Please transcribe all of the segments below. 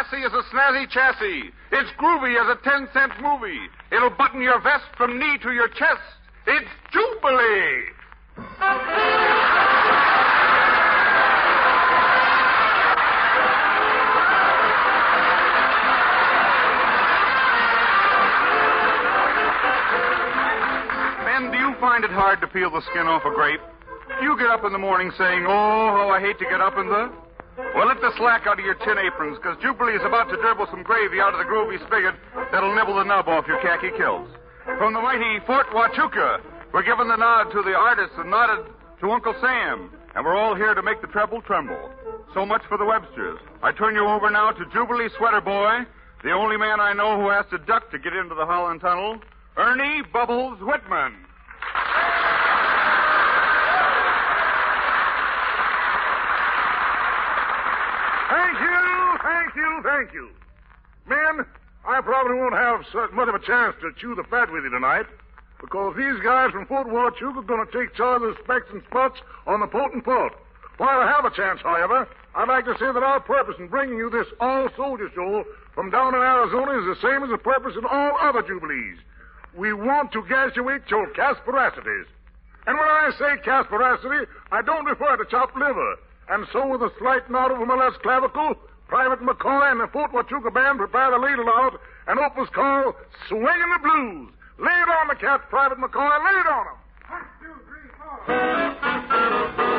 classy as a snazzy chassis. It's groovy as a 10-cent movie. It'll button your vest from knee to your chest. It's Jubilee! Men, do you find it hard to peel the skin off a grape? Do you get up in the morning saying, oh, how I hate to get up in the... Well, let the slack out of your tin aprons, because Jubilee is about to dribble some gravy out of the groovy spigot that'll nibble the nub off your khaki kilts. From the mighty Fort Huachuca, we're giving the nod to the artists and nodded to Uncle Sam, and we're all here to make the treble tremble. So much for the Websters. I turn you over now to Jubilee Sweater Boy, the only man I know who has to duck to get into the Holland Tunnel, Ernie Bubbles Whitman. Thank you. Men, I probably won't have much of a chance to chew the fat with you tonight, because these guys from Fort Huachuca are going to take charge of the specks and spots on the Potent Port. While I have a chance, however, I'd like to say that our purpose in bringing you this all-soldier show from down in Arizona is the same as the purpose in all other Jubilees. We want to graduate your Casperacities. And when I say Casperacity, I don't refer to chopped liver. And so with a slight nod over my left clavicle, Private McCoy and the Fort Huachuca Band prepare to ladle out an opus called Swingin' the Blues. Lay it on the cat, Private McCoy. Lay it on him. 1, 2, 3, 4.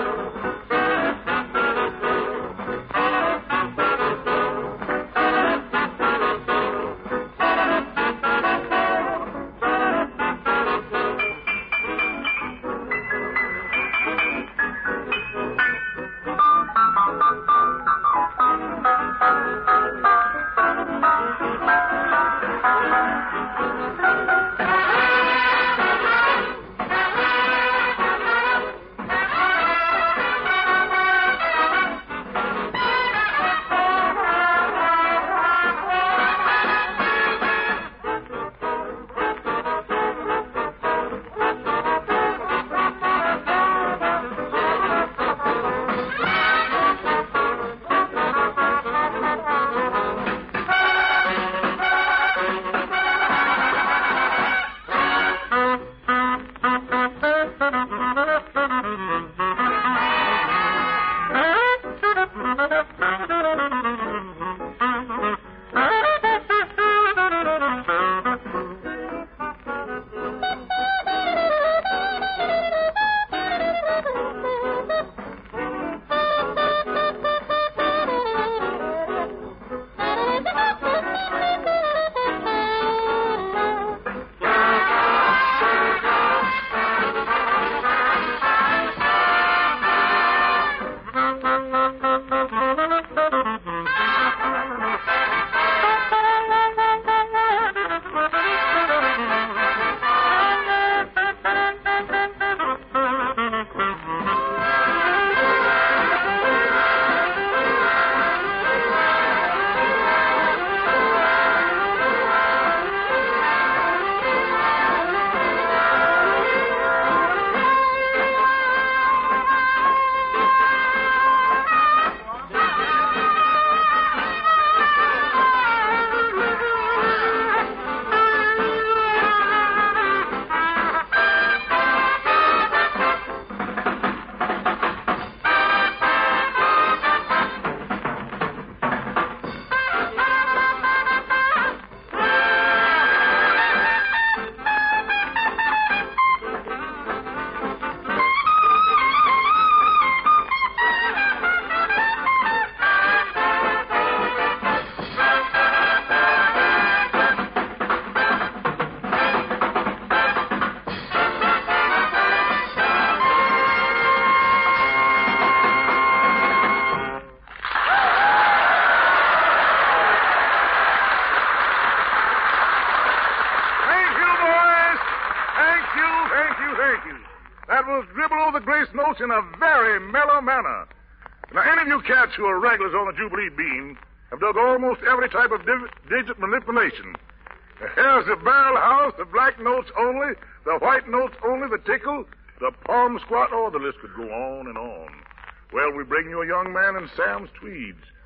In a very mellow manner. Now, any of you cats who are regulars on the Jubilee beam have dug almost every type of digit manipulation. Here's the barrel house, the black notes only, the white notes only, the tickle, the palm squat, the list could go on and on. Well, we bring you a young man in Sam's tweeds,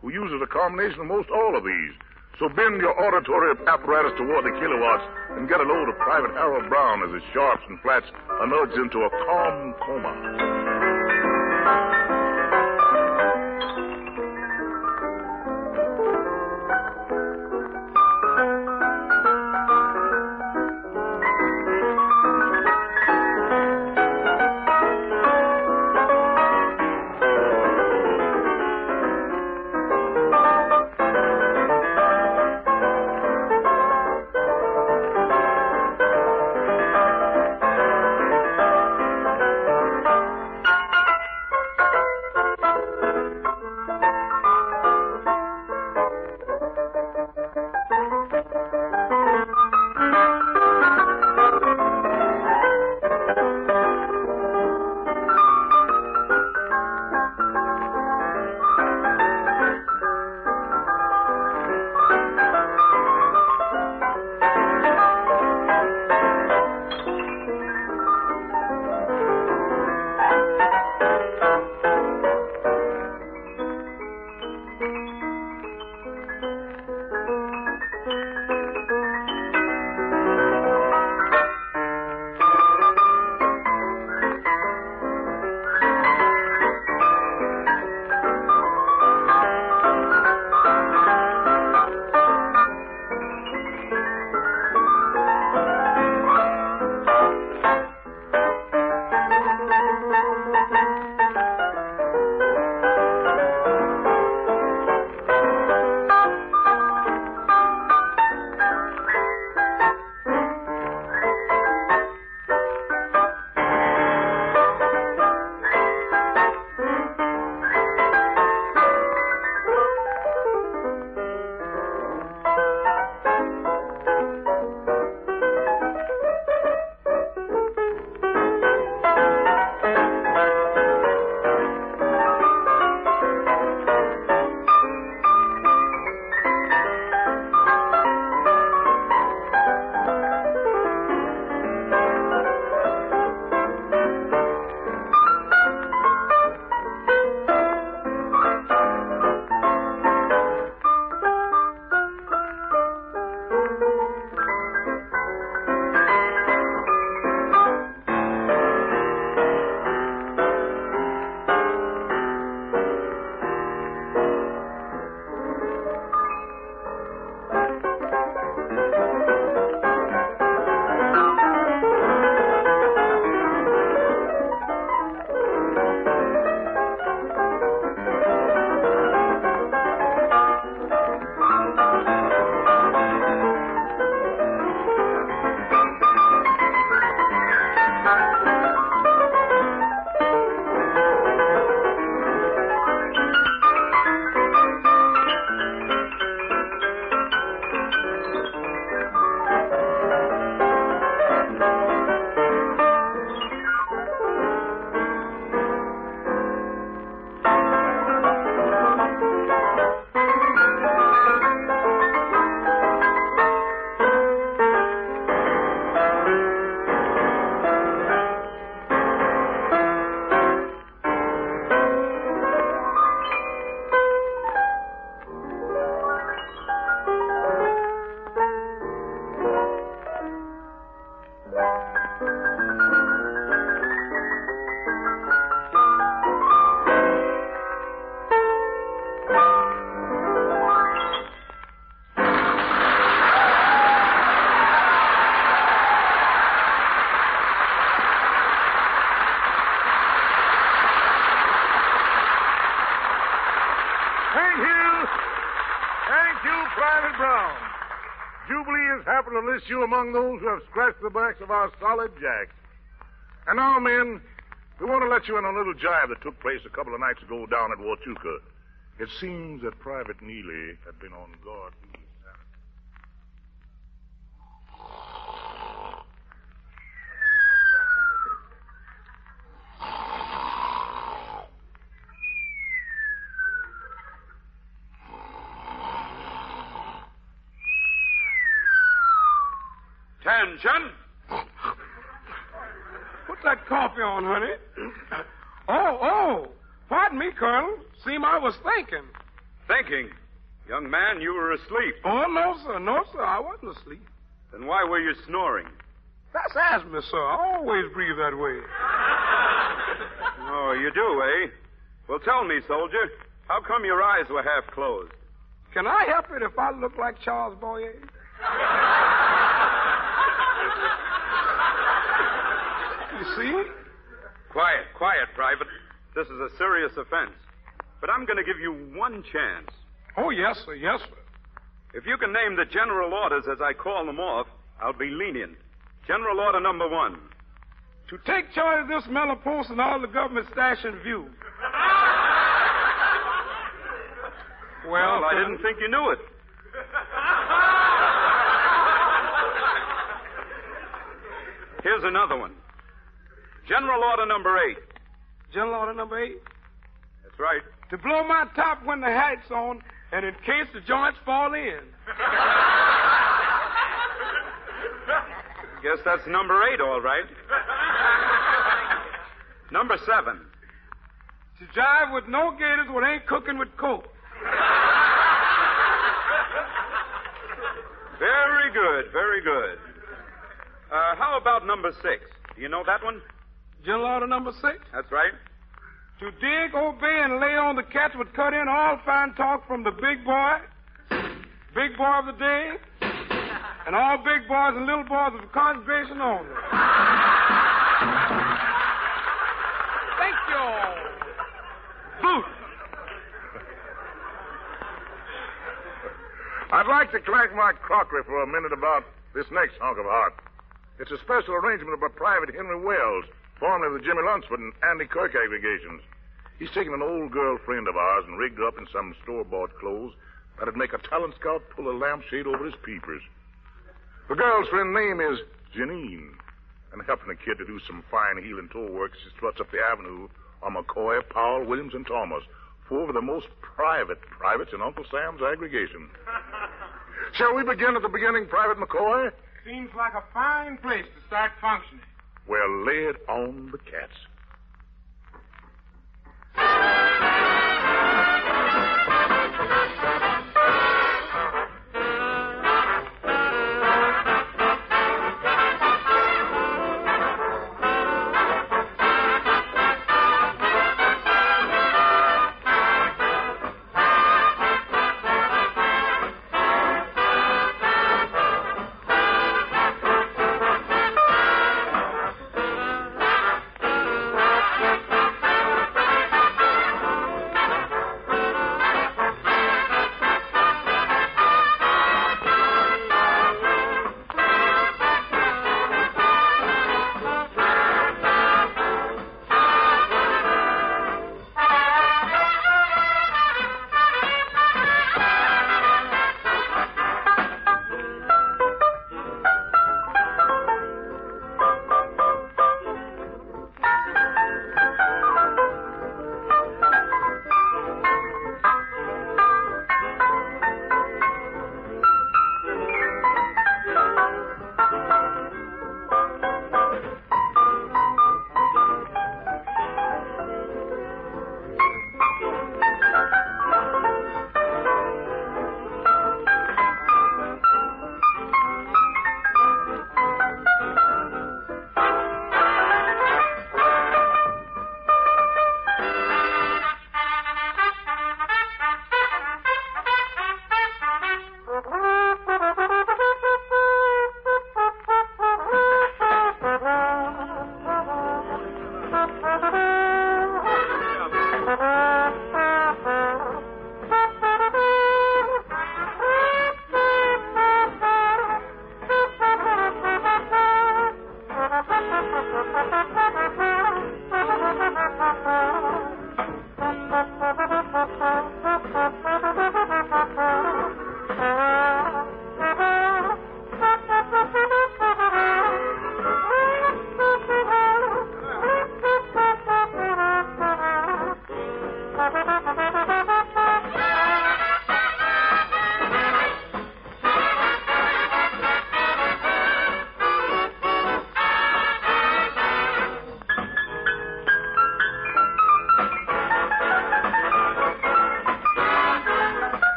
who uses a combination of most all of these. So bend your auditory apparatus toward the kilowatts and get a load of Private Harold Brown as his sharps and flats are nudged into a calm coma. Private Brown. Jubilee has happened to list you among those who have scratched the backs of our solid jacks. And now, men, we want to let you in on a little jive that took place a couple of nights ago down at Huachuca. It seems that Private Neely had been on guard. Attention! Put that coffee on, honey. Oh, pardon me, Colonel. Seem I was thinking. Thinking. Young man, you were asleep. Oh, no, sir. No, sir. I wasn't asleep. Then why were you snoring? That's asthma, sir. I always breathe that way. Oh, you do, eh? Well, tell me, soldier, how come your eyes were half closed? Can I help it if I look like Charles Boyer? You see? Quiet, Private. This is a serious offense. But I'm going to give you one chance. Oh, yes, sir. Yes, sir. If you can name the general orders as I call them off, I'll be lenient. General order number 1. To take charge of this mellow post and all the government stash in view. Well, I didn't think you knew it. Here's another one. General order number 8. General order number 8? That's right. To blow my top when the hat's on, and in case the joints fall in. Guess that's number 8, all right. Number 7. To jive with no gators what ain't cooking with coke. Very good, very good. How about number 6? Do you know that one? General order number 6? That's right. To dig, obey, and lay on the catch would cut in all fine talk from the big boy of the day, and all big boys and little boys of congregation only. Thank you. Boot. I'd like to crack my crockery for a minute about this next hunk of art. It's a special arrangement by Private Henry Wells, formerly of the Jimmy Lunsford and Andy Kirk aggregations. He's taken an old girlfriend of ours and rigged her up in some store-bought clothes that'd make a talent scout pull a lampshade over his peepers. The girl's friend's name is Janine, and helping the kid to do some fine heel and toe work as she struts up the avenue on McCoy, Powell, Williams, and Thomas, 4 of the most privates in Uncle Sam's aggregation. Shall we begin at the beginning, Private McCoy? Seems like a fine place to start functioning. Well, lay it on the cats.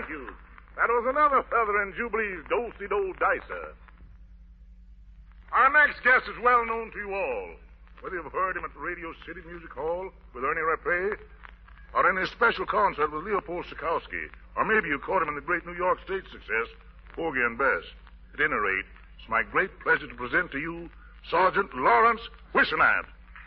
thank you. That was another feather in Jubilee's do-si-do dicer. Our next guest is well known to you all. Whether you've heard him at the Radio City Music Hall with Ernie Rappé, or in his special concert with Leopold Stokowski, or maybe you caught him in the great New York State success, Porgy and Bess. At any rate, it's my great pleasure to present to you Sergeant Lawrence Whisenant.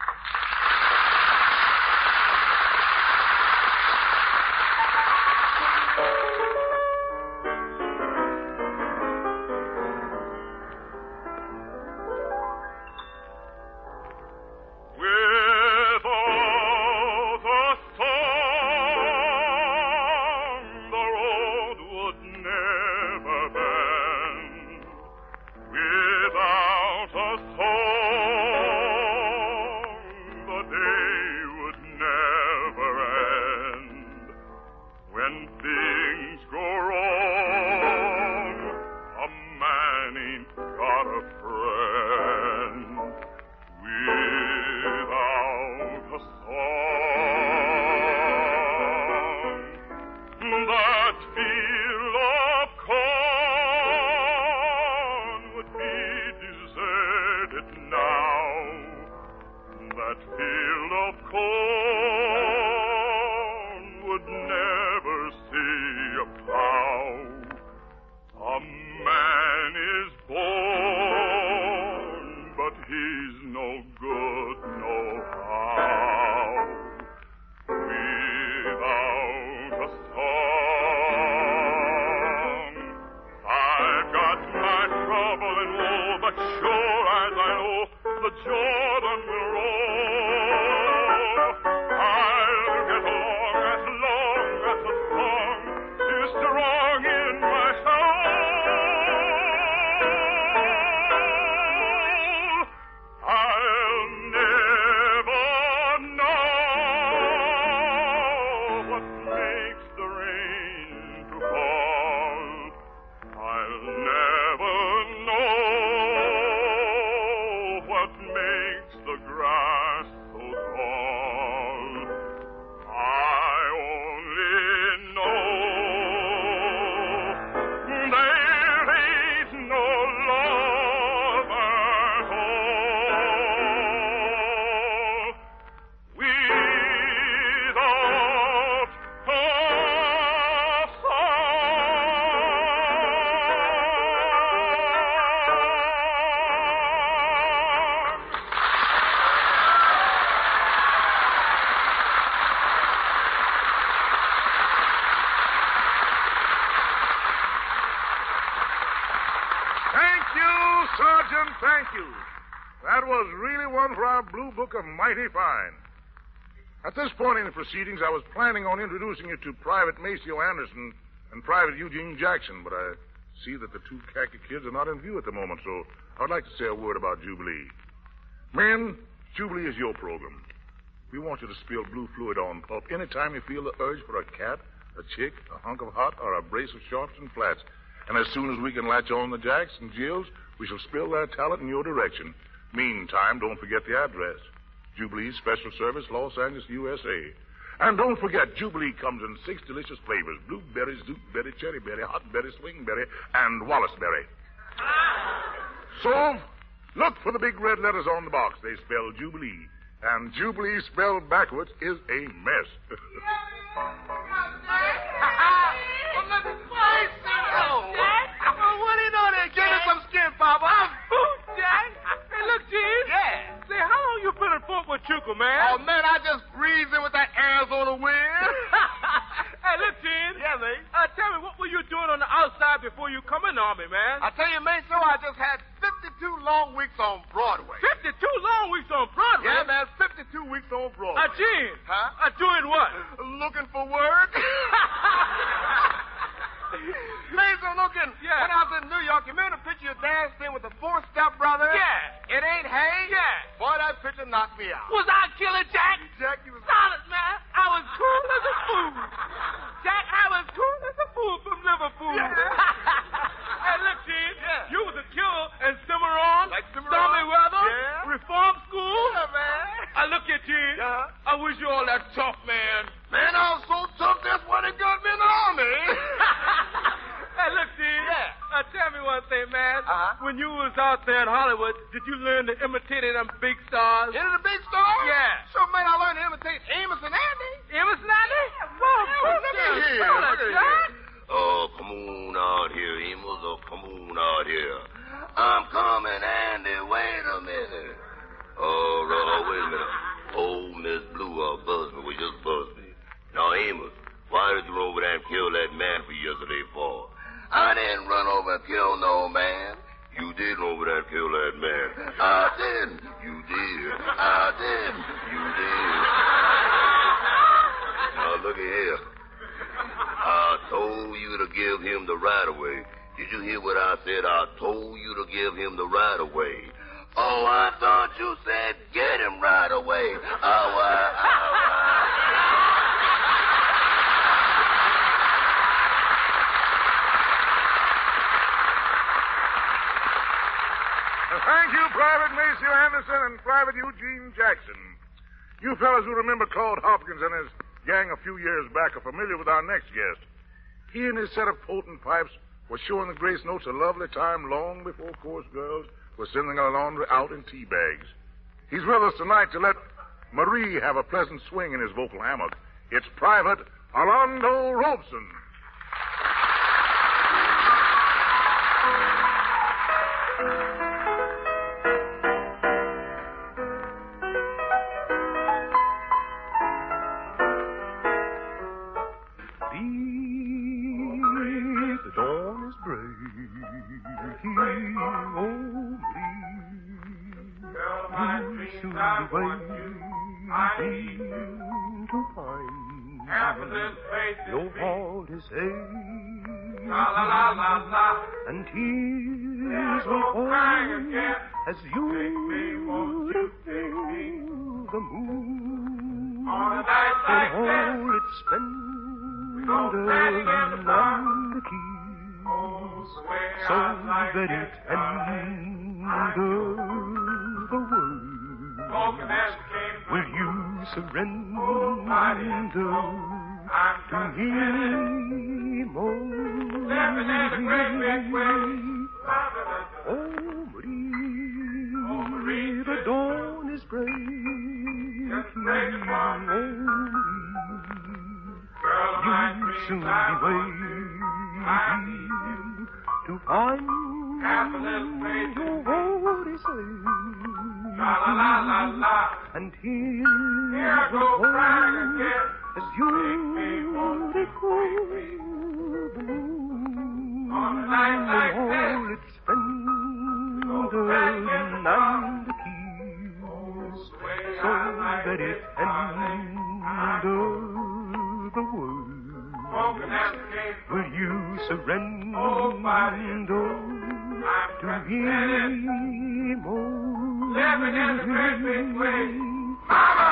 Sergeant, thank you. That was really one for our Blue Book of Mighty Fine. At this point in the proceedings, I was planning on introducing you to Private Maceo Anderson and Private Eugene Jackson, but I see that the two khaki kids are not in view at the moment, so I'd like to say a word about Jubilee. Men, Jubilee is your program. We want you to spill blue fluid on pulp anytime you feel the urge for a cat, a chick, a hunk of hot, or a brace of sharps and flats. And as soon as we can latch on the Jacks and Jills, we shall spill their talent in your direction. Meantime, don't forget the address. Jubilee Special Service, Los Angeles, USA. And don't forget, Jubilee comes in 6 delicious flavors: blueberry, zootberry, cherryberry, hotberry, swingberry, and Wallaceberry. So, look for the big red letters on the box. They spell Jubilee. And Jubilee spelled backwards is a mess. What do you know there, Give us some skin, Papa. Jack. Hey, look, Gene. Yeah. Say, how long you been in Fort Huachuca, man? Oh, man, I just breezed in with that Arizona wind. Hey, look, Gene. Yeah, mate. Tell me, what were you doing on the outside before you come in the Army, man? I tell you, mate, so I just had 52 long weeks on Broadway. 52 long weeks on Broadway? Yeah, man, 52 weeks on Broadway. Gene. Huh? Doing what? Looking for work. Laser looking. Yeah. When I was in New York, you remember the picture you danced in with the 4-step brother? Yeah. It ain't hay? Yeah. Boy, that picture knocked me out. Was I Killer Jack? Jack, you was... Solid, man. I was cool as a fool. Jack, I was cool as a fool from Liverpool. Yeah. Hey, look, Gene. Yeah. You was a killer in Cimarron. Like Cimarron? Stormy weather. Yeah. Reform school. Yeah, man. I look at Gene. Yeah. I wish you all that tough, man. Man, I was so tough, that's why they got me in the Army. Dad, when you was out there in Hollywood, did you learn to imitate them big stars? Into the big stars? Yeah. Sure, man, I learned to imitate Amos and Andy. Amos and Andy? Oh, come on out here, Amos. Oh, come on out here. I'm coming, Andy. Wait a minute. Oh, wait a minute. Oh, Miss Blue, buzz me. Well, just buzz me. Now, Amos, why did you run over there and kill that man for yesterday for? I didn't run over and kill no man. You did run over there and kill that man. I didn't. You did. I didn't. You did. Now, look here. I told you to give him the right-of-way. Did you hear what I said? I told you to give him the right-of-way. Oh, I thought you said get him right away. Thank you, Private Maceo Anderson and Private Eugene Jackson. You fellas who remember Claude Hopkins and his gang a few years back are familiar with our next guest. He and his set of potent pipes were showing the Grace Notes a lovely time long before chorus girls were sending her laundry out in tea bags. He's with us tonight to let Marie have a pleasant swing in his vocal hammock. It's Private Orlando Robeson. The dawn is breaking, soon the way to find your heart is aching, and tears will fall as you feel the moon and all its splendor and the keys so very tender. The words, will you surrender to me more? Oh, Marie, the dawn is breaking. Oh, Marie, you'll soon be waiting to find your heart is aching. And here's the home as you recall the moon and all its splendor and the keys so very tender. The words, will you surrender to me more? Living in the great big way. Mama!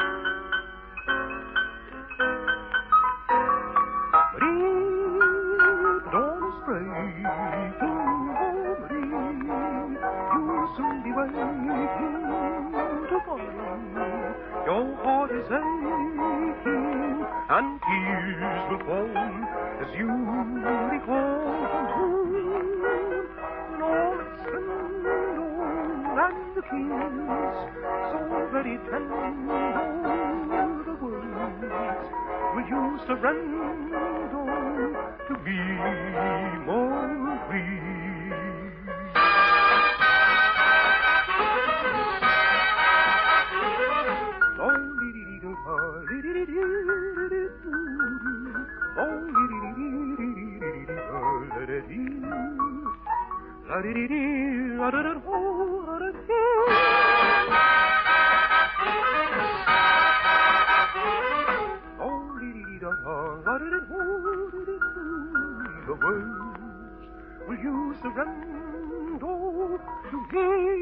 Marie, the dawn is breaking. Oh, Marie, you'll soon be waiting to find your heart is aching, and tears will fall as you recall and all its splendor and the keys so very tender. The words, will you surrender to be more free? The words, will you surrender to me?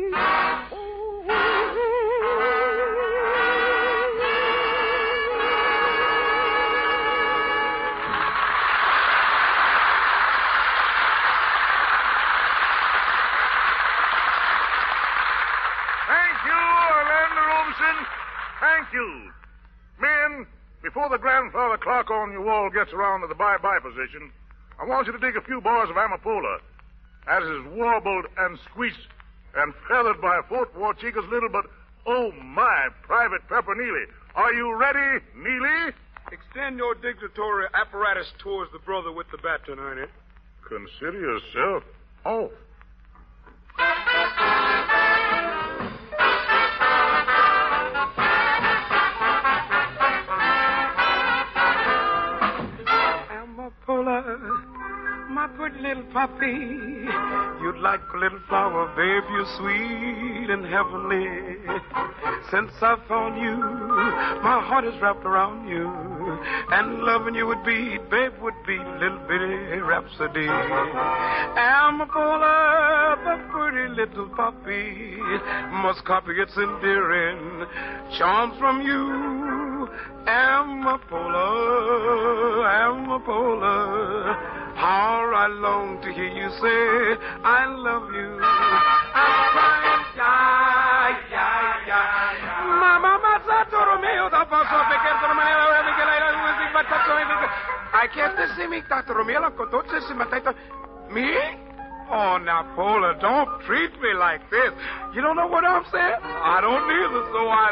Thank you. Men, before the grandfather clock on your wall gets around to the bye-bye position, I want you to dig a few bars of Amapola. as is warbled and squeezed and feathered by Fort Huachuca's little but, oh my, Private Pepper Neely. Are you ready, Neely? Extend your dictatorial apparatus towards the brother with the baton, Ernie. Consider yourself off. Amapola, my pretty little puppy, you'd like a little flower, babe, you're sweet and heavenly. Since I found you, my heart is wrapped around you, and loving you would be, babe, would be little bitty rhapsody. Amapola, the pretty little puppy, must copy its endearing charms from you. Amapola, Amapola, how I long to hear you say, I love you. I'm crying, Mama, Romeo, I can't see me, Dr. Romeo, me? Oh, now, Pola, don't treat me like this. You don't know what I'm saying? I don't either, so I...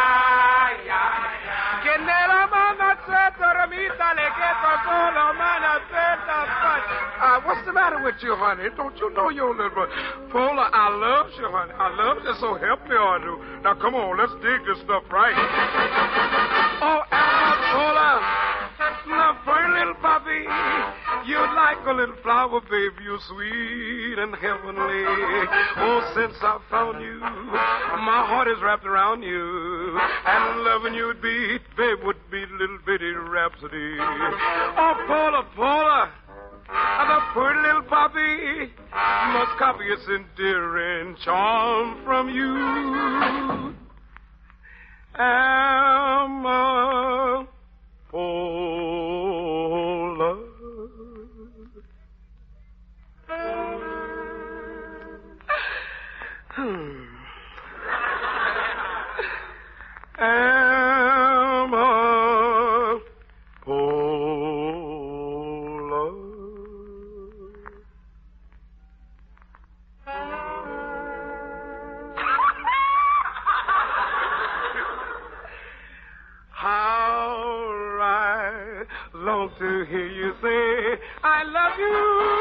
What's the matter with you, honey? Don't you know your little brother? Pola, I love you, honey. I love you, so help me, I do. Now, come on, let's dig this stuff right. Oh, Pola, my pretty little puppy, you'd like a little flower, baby, you're sweet and heavenly. Oh, since I found you, my heart is wrapped around you, and loving you would be, babe, would be little bitty rhapsody. Oh, Pola, Pola, the pretty little puppy must copy its endearing charm from you. Amapola. Long to hear you say, I love you.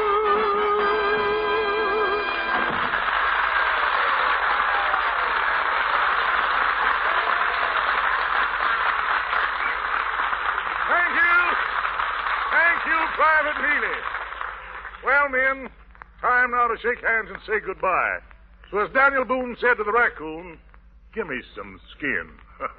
Thank you. Thank you, Private Neely. Well, men, time now to shake hands and say goodbye. So as Daniel Boone said to the raccoon, give me some skin.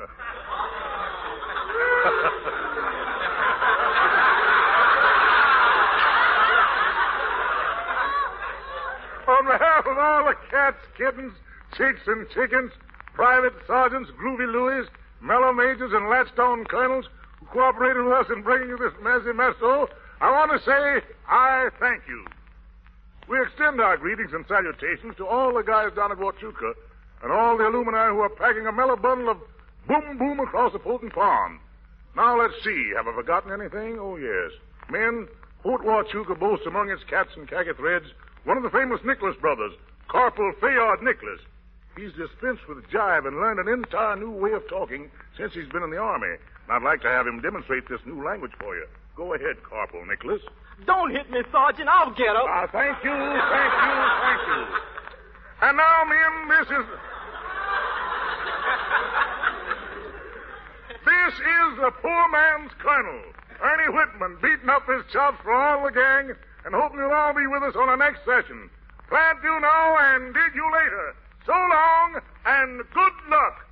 On behalf of all the cats, kittens, chicks, and chickens, private sergeants, groovy Louis, mellow majors, and latchstone colonels who cooperated with us in bringing you this messy meso, I want to say I thank you. We extend our greetings and salutations to all the guys down at Huachuca and all the alumni who are packing a mellow bundle of boom boom across the Fulton Pond. Now, let's see. Have I forgotten anything? Oh, yes. Men, Fort Huachuca boasts among its cats and khaki threads one of the famous Nicholas brothers, Corporal Fayard Nicholas. He's dispensed with jive and learned an entire new way of talking since he's been in the Army. And I'd like to have him demonstrate this new language for you. Go ahead, Corporal Nicholas. Don't hit me, Sergeant. I'll get up. Thank you. And now, men, this is the poor man's colonel, Ernie Whitman, beating up his chops for all the gang and hoping you'll all be with us on the next session. Glad you know and did you later. So long and good luck.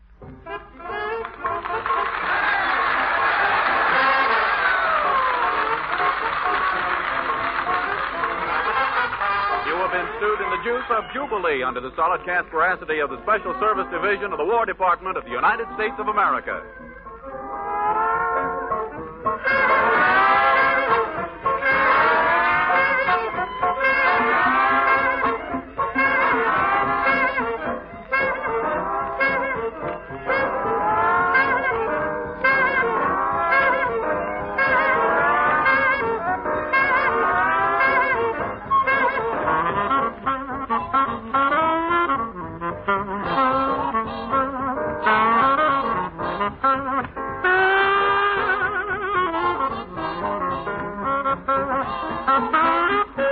You have been stewed in the juice of Jubilee under the solid cast veracity of the Special Service Division of the War Department of the United States of America. Thank you.